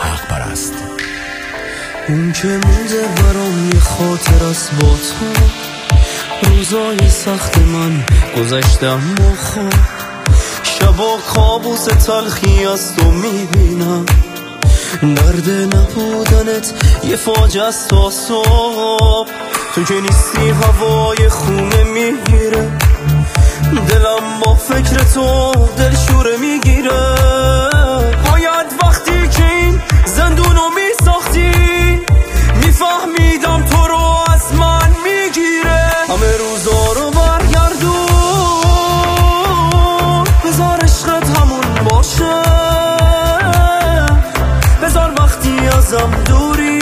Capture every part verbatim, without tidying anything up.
حق پرست. اون که مونده برام یه خاطر است با تو، روزای سخت من گذشتم با خواب، شبا کابوس تلخی از تو میبینم، درد نبودنت یه فاجعه است تا صبح، تو که نیستی هوای خونه میگیره، دلم با فکر تو دلشوره میگیره، باید وقتی که این زندونو میساختی میفهمیدم تو رو از من میگیره، همه روزا رو برگردون، بذار عشقت همون باشه، بذار وقتی ازم دوری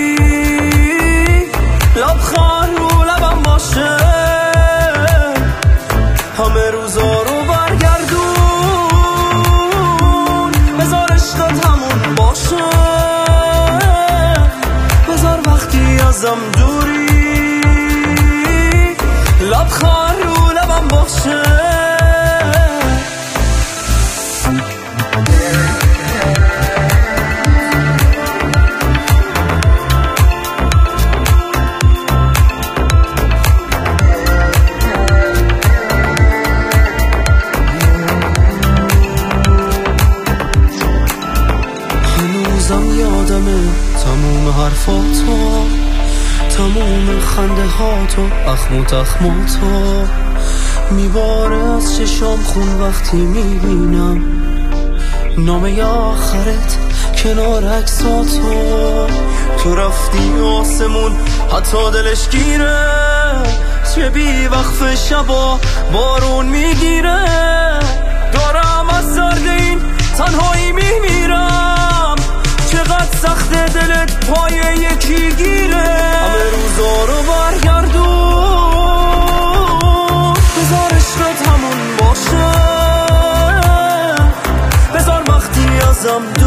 لبخند رو لبم باشه، همه روزا رو برگردون، بذار عشقت همون باشه، بذار وقتی ازم دوری لبخند رو لبم باشه. هنوزم یادمه تموم حرفاتو، تموم خنده هاتو، اخم و تخماتو، میباره از چشام خون وقتی میبینم نامه آخرت کنار عکساتو، تو رفتی آسمون حتی دلش گیره، توی بی وقف شبا بارون میگیره، دارم از درد این تنهایی میمیرم، چقدر سخت دلت پای یکی گیره، همه روزا رو برگردون، بذار عشقت همون باشه، بذار وقتی ازم